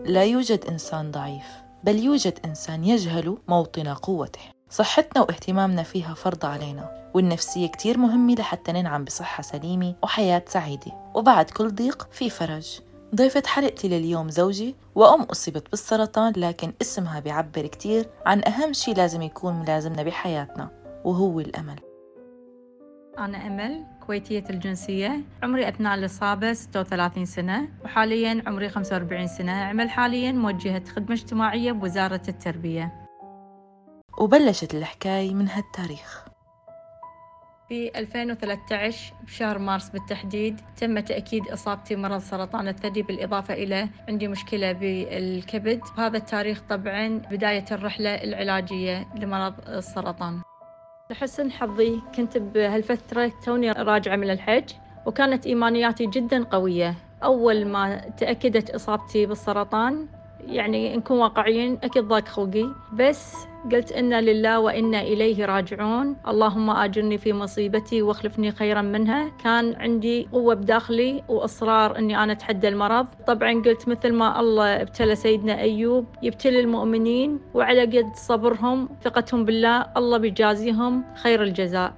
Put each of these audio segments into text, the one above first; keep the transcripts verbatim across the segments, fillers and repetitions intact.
لا يوجد إنسان ضعيف، بل يوجد إنسان يجهل موطن قوته. صحتنا واهتمامنا فيها فرض علينا، والنفسية كتير مهمة لحتى ننعم بصحة سليمة وحياة سعيدة، وبعد كل ضيق في فرج. ضيفة حلقتي لليوم زوجي وأم أصيبت بالسرطان، لكن اسمها بيعبر كتير عن أهم شي لازم يكون ملازمنا بحياتنا، وهو الأمل. أنا أمل، كويتية الجنسية، عمري أثناء الإصابة ستة وثلاثين سنة، وحالياً عمري خمسة وأربعين سنة. أعمل حالياً موجهة خدمة اجتماعية بوزارة التربية. وبلشت الحكاية من هالتاريخ. في ألفين وثلاثة عشر بشهر مارس بالتحديد تم تأكيد إصابتي مرض سرطان الثدي، بالإضافة إلى عندي مشكلة بالكبد. وهذا التاريخ طبعاً بداية الرحلة العلاجية لمرض السرطان. لحسن حظي كنت بهالفترة توني راجعة من الحج، وكانت إيمانياتي جدا قوية. أول ما تأكدت إصابتي بالسرطان، يعني نكون واقعيين، أكيد ضاق خلقي، بس قلت إنا لله وإنا إليه راجعون، اللهم آجرني في مصيبتي واخلفني خيرا منها. كان عندي قوة بداخلي وإصرار إني أنا أتحدى المرض. طبعا قلت مثل ما الله ابتلى سيدنا أيوب يبتلي المؤمنين، وعلى قد صبرهم ثقتهم بالله الله بيجازيهم خير الجزاء.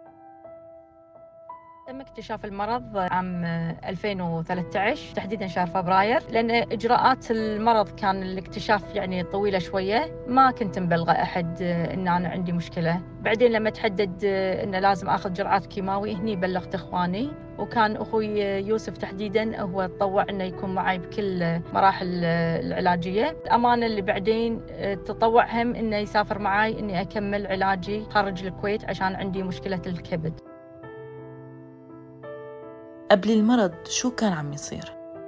تم اكتشاف المرض عام ألفين وثلاثة عشر تحديداً شهر فبراير، لأن إجراءات المرض كان الاكتشاف يعني طويلة شوية، ما كنت مبلغة أحد إن أنا عندي مشكلة. بعدين لما تحدد إن لازم أخذ جرعات كيماوي، هني بلغت إخواني، وكان أخوي يوسف تحديداً هو تطوع إنه يكون معي بكل مراحل العلاجية. الأمانة اللي بعدين تطوع هم إنه يسافر معي إني أكمل علاجي خارج الكويت عشان عندي مشكلة الكبد. قبل المرض شو كان عم يصير؟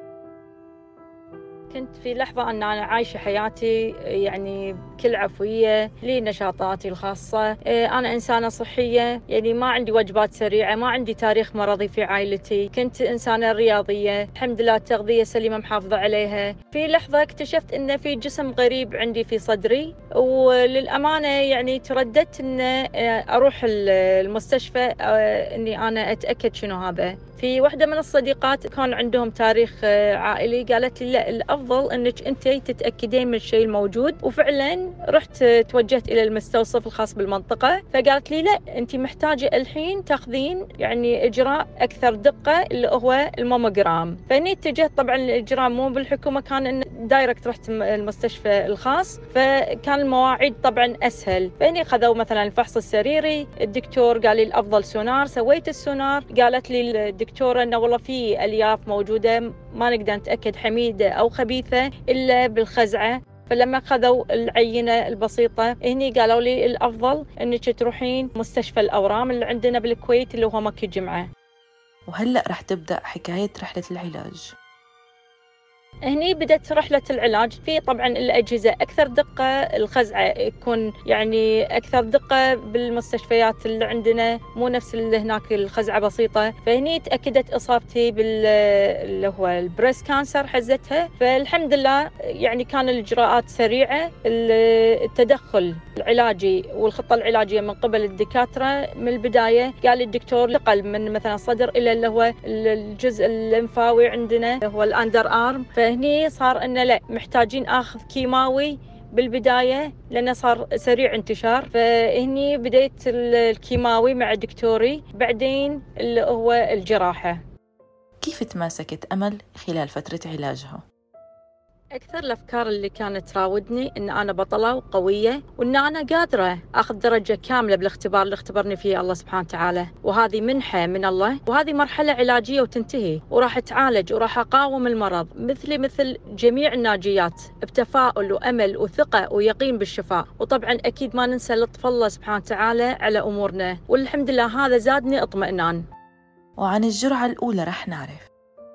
كنت في لحظة أن أنا عايشة حياتي يعني بكل عفوية، لي نشاطاتي الخاصة. أنا إنسانة صحية، يعني ما عندي وجبات سريعة، ما عندي تاريخ مرضي في عائلتي. كنت إنسانة رياضية، الحمد لله التغذية سليمة محافظة عليها. في لحظة اكتشفت أن في جسم غريب عندي في صدري، وللأمانة يعني ترددت أن أروح المستشفى أني أنا أتأكد شنو هذا. في واحدة من الصديقات كان عندهم تاريخ عائلي، قالت لي لا، الأفضل أنك أنت تتأكدين من الشيء الموجود. وفعلا رحت توجهت إلى المستوصف الخاص بالمنطقة، فقالت لي لا، أنت محتاجة الحين تاخذين يعني إجراء أكثر دقة اللي هو الماموجرام. فإني اتجهت، طبعا الإجراء مو بالحكومة، كان إن دايركت رحت المستشفى الخاص، فكان المواعيد طبعا أسهل. فإني خذوا مثلا الفحص السريري، الدكتور قال لي الأفضل سونار. سويت السونار، قالت لي الدكتورة إنه والله في ألياف موجودة ما نقدر نتأكد حميدة أو خبيثة إلا بالخزعة. فلما أخذوا العينة البسيطة هني قالوا لي الأفضل إنك تروحين مستشفى الأورام اللي عندنا بالكويت اللي هو مكة جمعة. وهلأ رح تبدأ حكاية رحلة العلاج. هني بدأت رحلة العلاج. في طبعا الأجهزة أكثر دقة، الخزعة يكون يعني أكثر دقة بالمستشفيات اللي عندنا، مو نفس اللي هناك الخزعة بسيطة. فهني تأكدت إصابتي بال اللي هو البريس كانسر، حزتها. فالحمد لله يعني كان الإجراءات سريعة. التدخل العلاجي والخطة العلاجية من قبل الدكاترة من البداية، قال الدكتور نقل من مثلا الصدر إلى اللي هو الجزء الليمفاوي عندنا اللي هو الأندر آرم. فهني صار إنه لا، محتاجين آخذ كيماوي بالبداية لأنه صار سريع انتشار. فهني بديت الكيماوي مع دكتوري، بعدين اللي هو الجراحة. كيف تماسكت أمل خلال فترة علاجها؟ أكثر الأفكار اللي كانت تراودني إن أنا بطلة وقوية، وإن أنا قادرة أخذ درجة كاملة بالاختبار اللي اختبرني فيه الله سبحانه وتعالى، وهذه منحة من الله، وهذه مرحلة علاجية وتنتهي، وراح أتعالج وراح أقاوم المرض مثلي مثل جميع الناجيات، بتفاؤل وأمل وثقة ويقين بالشفاء. وطبعا أكيد ما ننسى لطف الله سبحانه وتعالى على أمورنا، والحمد لله هذا زادني اطمئنان. وعن الجرعة الأولى رح نعرف.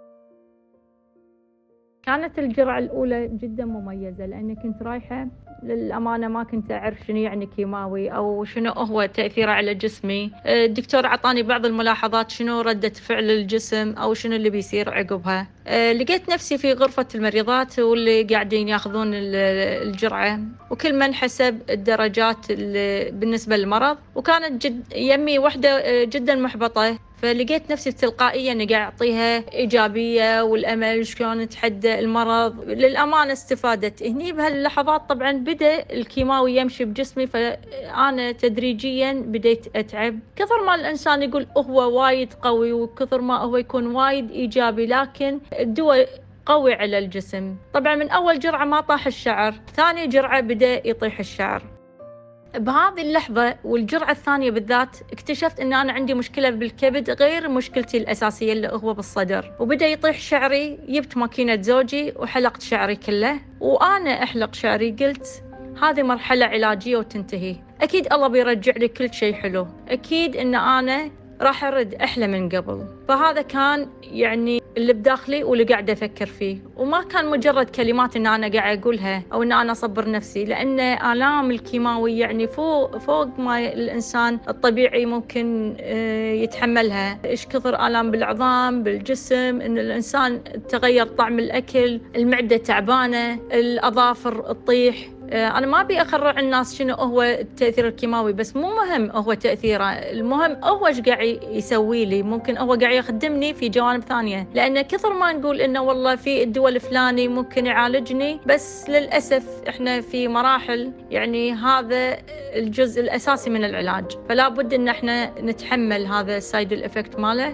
كانت الجرعة الأولى جدا مميزة، لأني كنت رايحة للأمانة ما كنت أعرف شنو يعني كيماوي أو شنو هو تأثيره على جسمي. الدكتور عطاني بعض الملاحظات شنو ردة فعل الجسم أو شنو اللي بيصير عقبها. لقيت نفسي في غرفة المريضات واللي قاعدين ياخذون الجرعة، وكل من حسب الدرجات بالنسبة للمرض. وكانت جد يمي واحدة جدا محبطة، فلقيت نفسي تلقائيا اني قاعد اعطيها ايجابيه والامل شلون نتحدى المرض. للامانه استفادت هني بهاللحظات. طبعا بدا الكيماوي يمشي بجسمي، فانا تدريجيا بديت اتعب. كثر ما الانسان يقول هو وايد قوي وكثر ما هو يكون وايد ايجابي، لكن الدواء قوي على الجسم. طبعا من اول جرعه ما طاح الشعر، ثاني جرعه بدا يطيح الشعر. بهذه اللحظة والجرعة الثانية بالذات اكتشفت أن أنا عندي مشكلة بالكبد غير مشكلتي الأساسية اللي هو بالصدر، وبدأ يطيح شعري. جبت ماكينة زوجي وحلقت شعري كله. وأنا أحلق شعري قلت هذه مرحلة علاجية وتنتهي، أكيد الله بيرجع لي كل شيء حلو، أكيد أن أنا راح أرد أحلى من قبل. فهذا كان يعني اللي بداخلي واللي قاعد أفكر فيه، وما كان مجرد كلمات إن أنا قاعد أقولها أو إن أنا أصبر نفسي، لأن آلام الكيماوي يعني فوق فوق ما الإنسان الطبيعي ممكن يتحملها. إيش كثر آلام بالعظام بالجسم، إن الإنسان تغير طعم الأكل، المعدة تعبانة، الأظافر تطيح. أنا ما أبي أخرع الناس شنو هو التأثير الكيماوي، بس مو مهم هو تأثيره، المهم هو إيش قاعد يسوي لي. ممكن هو قاعد يخدمني في جوانب ثانية، لأن كثر ما نقول إنه والله في الدواء الفلاني ممكن يعالجني، بس للأسف إحنا في مراحل يعني هذا الجزء الأساسي من العلاج، فلا بد إن إحنا نتحمل هذا السايد الإفكت ماله.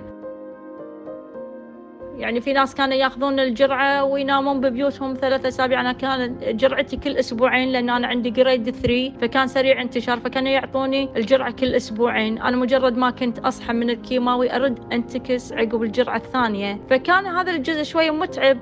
يعني في ناس كانوا ياخذون الجرعة وينامون ببيوتهم ثلاثة أسابيع. أنا كانت جرعتي كل أسبوعين، لأن أنا عندي جريد ثري فكان سريع انتشار، فكانوا يعطوني الجرعة كل أسبوعين. أنا مجرد ما كنت أصحى من الكيماوي أرد أنتكس عقب الجرعة الثانية، فكان هذا الجزء شوي متعب.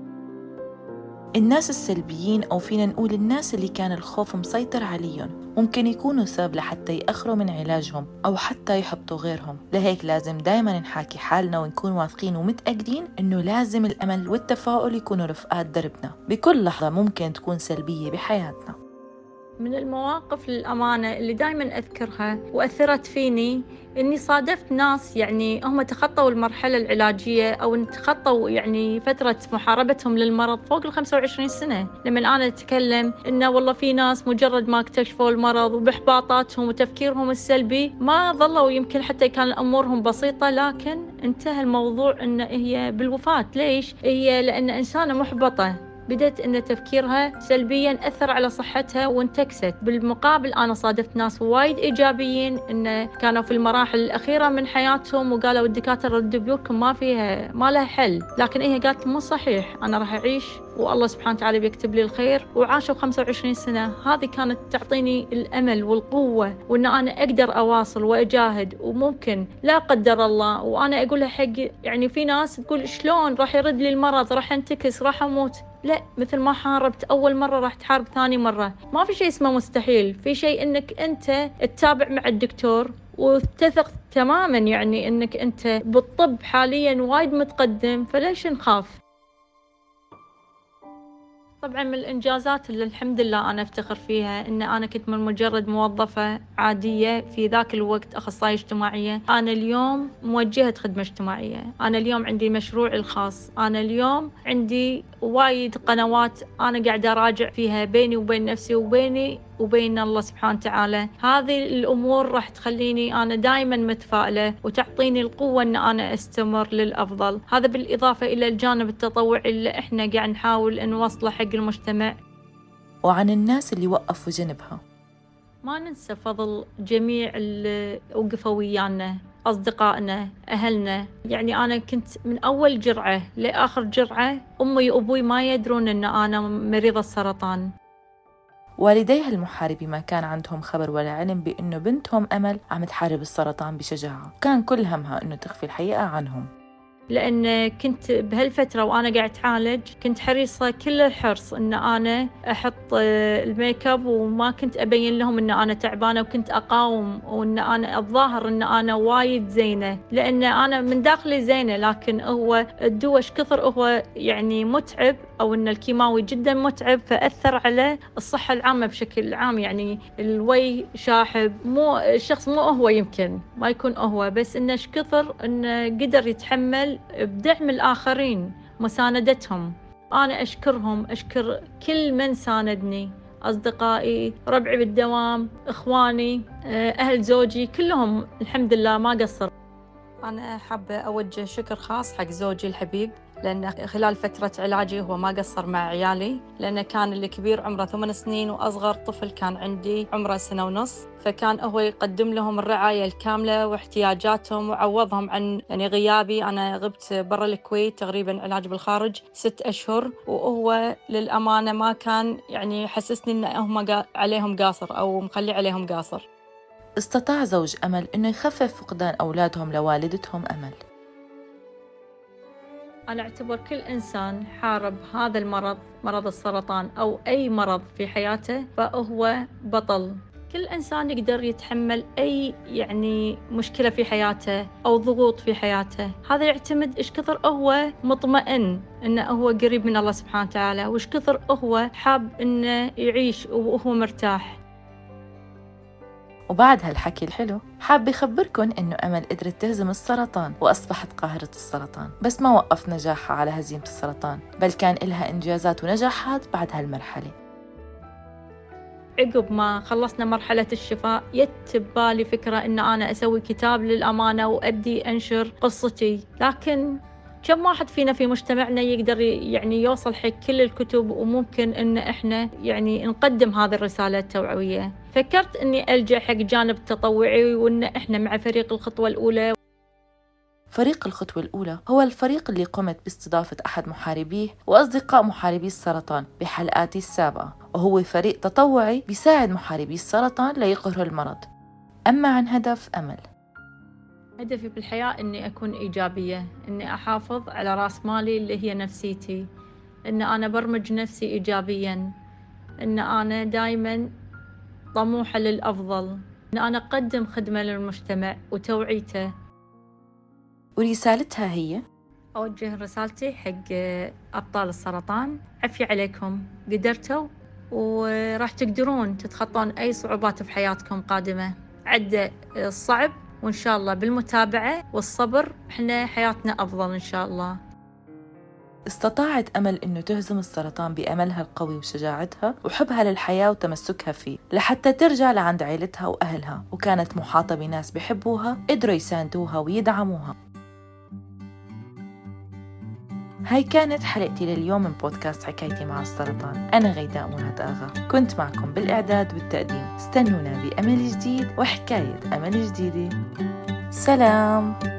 الناس السلبيين أو فينا نقول الناس اللي كان الخوف مسيطر عليهم ممكن يكونوا سبب لحتى يأخروا من علاجهم أو حتى يحبطوا غيرهم. لهيك لازم دايما نحاكي حالنا ونكون واثقين ومتأكدين إنه لازم الأمل والتفاؤل يكونوا رفقات دربنا بكل لحظة ممكن تكون سلبية بحياتنا. من المواقف للأمانة اللي دايما أذكرها وأثرت فيني إني صادفت ناس يعني هم تخطوا المرحلة العلاجية أو تخطوا يعني فترة محاربتهم للمرض فوق الخمسة وعشرين سنة. لما أنا أتكلم إنه والله في ناس مجرد ما اكتشفوا المرض وبإحباطاتهم وتفكيرهم السلبي ما ظلوا، يمكن حتى كان أمورهم بسيطة لكن انتهى الموضوع إنه هي بالوفاة. ليش؟ هي لأن إنسانة محبطة بدأت أن تفكيرها سلبياً أثر على صحتها وانتكست. بالمقابل أنا صادفت ناس وايد إيجابيين إن كانوا في المراحل الأخيرة من حياتهم وقالوا الدكاترة ردوا بيوتكم ما فيها ما لها حل، لكن هي قالت مو صحيح، أنا راح أعيش والله سبحانه وتعالى بيكتب لي الخير. وعاشوا خمسة وعشرين سنة. هذه كانت تعطيني الأمل والقوة وإن أنا أقدر أواصل وأجاهد، وممكن لا قدر الله. وأنا أقولها حق يعني في ناس تقول شلون راح يرد لي المرض، راح أنتكس، راح أموت. لا، مثل ما حاربت أول مرة راح تحارب ثاني مرة. ما في شيء اسمه مستحيل، في شيء إنك أنت تتابع مع الدكتور وتثق تماما يعني إنك أنت بالطب حاليا وايد متقدم، فليش نخاف؟ طبعا من الإنجازات اللي الحمد لله أنا أفتخر فيها إن أنا كنت من مجرد موظفة عادية في ذاك الوقت أخصائية اجتماعية، أنا اليوم موجهة خدمة اجتماعية، أنا اليوم عندي مشروعي الخاص، أنا اليوم عندي وايد قنوات أنا قاعدة أراجع فيها بيني وبين نفسي وبيني وبين الله سبحانه وتعالى. هذه الأمور راح تخليني أنا دائما متفائلة وتعطيني القوة أن أنا أستمر للأفضل. هذا بالإضافة إلى الجانب التطوعي اللي إحنا قاعد نحاول نوصله حق المجتمع. وعن الناس اللي وقفوا جنبها ما ننسى فضل جميع اللي وقفوا ويانا، أصدقائنا، أهلنا. يعني أنا كنت من أول جرعة لآخر جرعة أمي وأبوي ما يدرون أن أنا مريضة السرطان. والديها المحاربي ما كان عندهم خبر ولا علم بأنه بنتهم أمل عم تحارب السرطان بشجاعة، كان كل همها أنه تخفي الحقيقة عنهم. لأن كنت بهالفترة وأنا قاعد أتعالج كنت حريصة كل الحرص أن أنا أحط الميك اب، وما كنت أبين لهم أن أنا تعبانة، وكنت أقاوم وأن أنا أتظاهر أن أنا وايد زينة، لأن أنا من داخلي زينة. لكن هو الدوش كثر هو يعني متعب، أو أن الكيماوي جدا متعب، فأثر على الصحة العامة بشكل عام. يعني الوي شاحب، مو الشخص مو هو يمكن ما يكون هو، بس إنه إيش كثر إنه قدر يتحمل بدعم الآخرين، مساندتهم. أنا أشكرهم، أشكر كل من ساندني، أصدقائي، ربعي بالدوام، إخواني، أهل زوجي، كلهم الحمد لله ما قصر. أنا حابة أوجه شكر خاص حق زوجي الحبيب، لأن خلال فترة علاجي هو ما قصر مع عيالي، لأنه كان الكبير عمره ثمان سنين وأصغر طفل كان عندي عمره سنة ونص، فكان هو يقدم لهم الرعاية الكاملة واحتياجاتهم وعوضهم عن يعني غيابي. أنا غبت برا الكويت تقريبا علاج بالخارج ست أشهر، وهو للأمانة ما كان يعني يحسسني إن هم عليهم قاصر أو مخلي عليهم قاصر. استطاع زوج أمل إنه يخفف فقدان أولادهم لوالدتهم أمل. أنا أعتبر كل إنسان حارب هذا المرض، مرض السرطان أو أي مرض في حياته، فهو بطل. كل إنسان يقدر يتحمل أي يعني مشكلة في حياته أو ضغوط في حياته. هذا يعتمد إيش كثر هو مطمئن إنه هو قريب من الله سبحانه وتعالى، وإيش كثر هو حاب إنه يعيش وهو مرتاح. وبعد هالحكي الحلو حاب يخبركن إنه أمل قدرت تهزم السرطان وأصبحت قاهرة السرطان، بس ما وقف نجاحها على هزيمة السرطان، بل كان إلها إنجازات ونجاحات بعد هالمرحلة. عقب ما خلصنا مرحلة الشفاء يت ببالي فكرة إن أنا أسوي كتاب للأمانة وأدي أنشر قصتي، لكن كم واحد فينا في مجتمعنا يقدر يعني يوصل حق كل الكتب، وممكن إن إحنا يعني نقدم هذه الرسالة التوعوية. فكرت إني ألجأ حق جانب تطوعي، وإن إحنا مع فريق الخطوة الأولى. فريق الخطوة الأولى هو الفريق اللي قمت باستضافة أحد محاربيه وأصدقاء محاربي السرطان بحلقاتي السابقة، وهو فريق تطوعي بيساعد محاربي السرطان ليقهروا المرض. أما عن هدف أمل، هدفي بالحياة إني أكون إيجابية، إني أحافظ على رأس مالي اللي هي نفسيتي، إن أنا برمج نفسي إيجابياً، إن أنا دايماً طموحة للأفضل، إن أنا أقدم خدمة للمجتمع وتوعيته. ورسالتها هي أوجه رسالتي حق أبطال السرطان: عفي عليكم، قدرتوا وراح تقدرون تتخطون أي صعوبات في حياتكم قادمة. عدى الصعب، وإن شاء الله بالمتابعة والصبر إحنا حياتنا أفضل إن شاء الله. استطاعت أمل إنه تهزم السرطان بأملها القوي وشجاعتها وحبها للحياة وتمسكها فيه، لحتى ترجع لعند عائلتها وأهلها، وكانت محاطة بناس بيحبوها قدروا يساندوها ويدعموها. هاي كانت حلقتي لليوم من بودكاست حكايتي مع السرطان. أنا غيداء مناد آغا، كنت معكم بالإعداد والتقديم. استنونا بأمل جديد وحكاية أمل جديدة. سلام.